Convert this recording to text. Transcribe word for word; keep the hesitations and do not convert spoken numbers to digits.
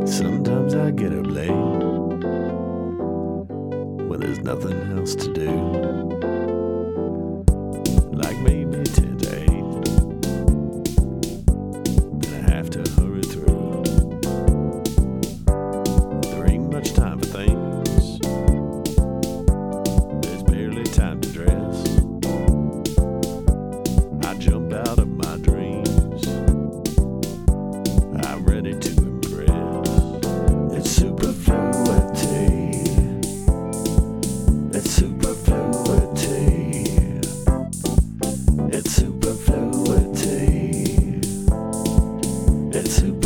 Sometimes I get up late when there's nothing else to do, like maybe ten to eight. Then I have to hurry through. There ain't much time for things. There's barely time to dress. I jump out of my dreams. I'm ready to impress. It's superfluity. It's superfluity. It's superfluity. It's superfluity.